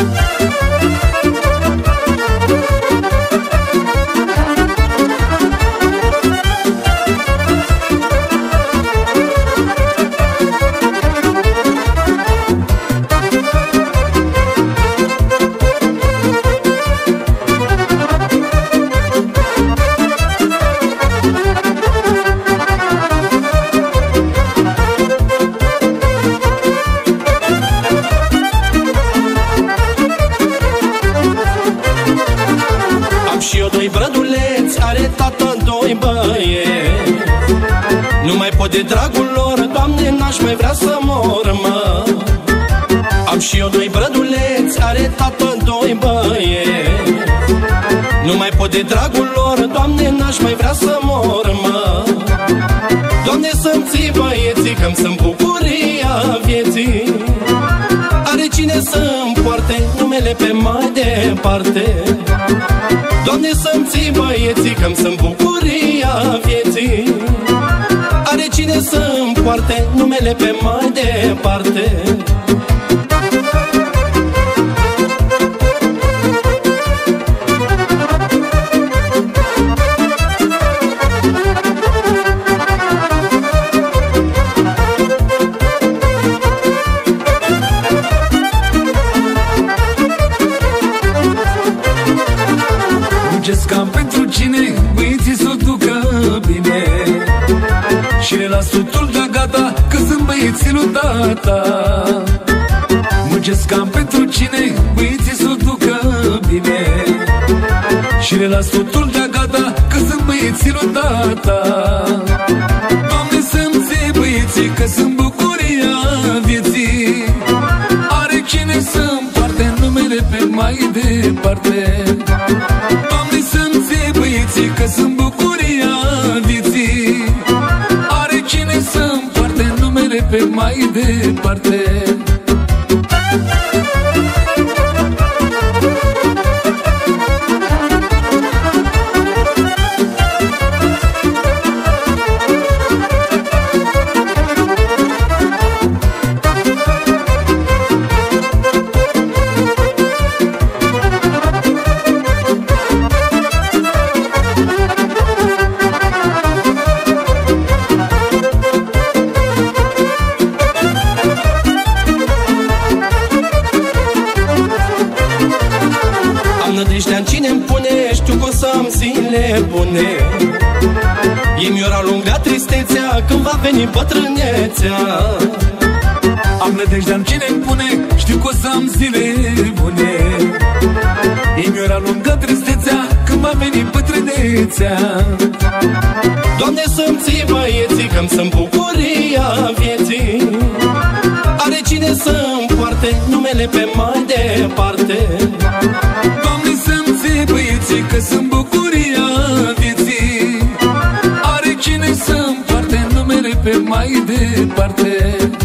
Și eu doi brăduleți, are tată doi băieți. Nu mai pot de dragul lor, Doamne, n-aș mai vrea să mor, mă. Am și eu doi brăduleți, are tată doi băieți. Nu mai pot de dragul lor, Doamne, n-aș mai vrea să mor, mă. Doamne, să-mi ții băieții, că-mi sunt bucuria vieții. Are cine să-mi poarte numele pe mai departe. Doamne, să-mi ții băieții, că-mi sunt bucuria vieții. Are cine să-mi poarte numele pe mai departe. Muncesc cam pentru cine băieții s-o ducă bine. Și le las totul de gata, că sunt băieții lui tata. Muncesc cam pentru cine băieții s-o ducă bine. Și le las totul de gata, că sunt băieții lui tata. Doamne, să-mi ții băieții, că sunt bucuria vieții. Are cine să-mi poarte numele pe mai departe. Că sunt bucuria vieții. Are cine să-mi poarte numele pe mai departe. Nădejdea-n cine-mi pune, știu că o să-mi zile bune. Ei mi-or alungat tristețea când va veni bătrânețea. Am nădejdea-n cine-mi pune, știu că o să-mi zile bune. Ei mi-or alungat tristețea când va veni bătrânețea. Doamne, să-mi ții băieții, că-mi sunt bucuria vieții. Are cine să-mi poarte numele pe mai departe. Băieții, că sunt bucuria vieții. Are cine să-mi poarte numele pe mai departe.